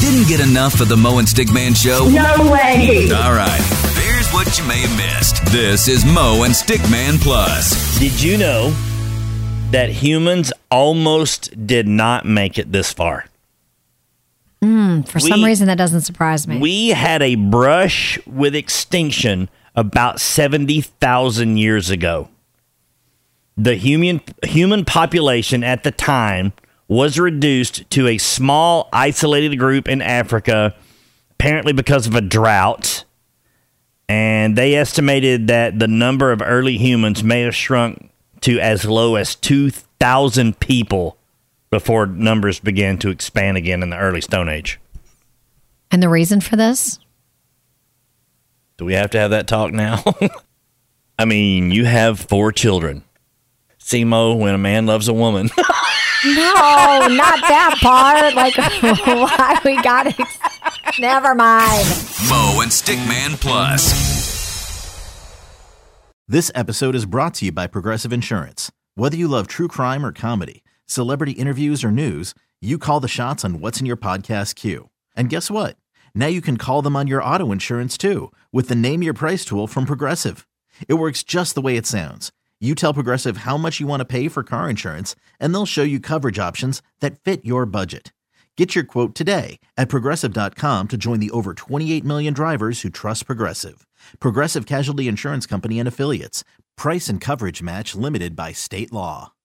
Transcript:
Couldn't get enough of the Mo and Stickman Show? No way! All right, here's what you may have missed. This is Mo and Stickman Plus. Did you know that humans almost did not make it this far? For some reason, that doesn't surprise me. We had a brush with extinction about 70,000 years ago. The human population at the time was reduced to a small, isolated group in Africa, apparently because of a drought. And they estimated that the number of early humans may have shrunk to as low as 2,000 people before numbers began to expand again in the early Stone Age. And the reason for this? Do we have to have that talk now? I mean, you have 4 children. See, Mo, when a man loves a woman. No, not that part. Like, why we got it? Never mind. Mo and Stickman Plus. This episode is brought to you by Progressive Insurance. Whether you love true crime or comedy, celebrity interviews or news, you call the shots on what's in your podcast queue. And guess what? Now you can call them on your auto insurance too with the Name Your Price tool from Progressive. It works just the way it sounds. You tell Progressive how much you want to pay for car insurance, and they'll show you coverage options that fit your budget. Get your quote today at Progressive.com to join the over 28 million drivers who trust Progressive. Progressive Casualty Insurance Company and Affiliates. Price and coverage match limited by state law.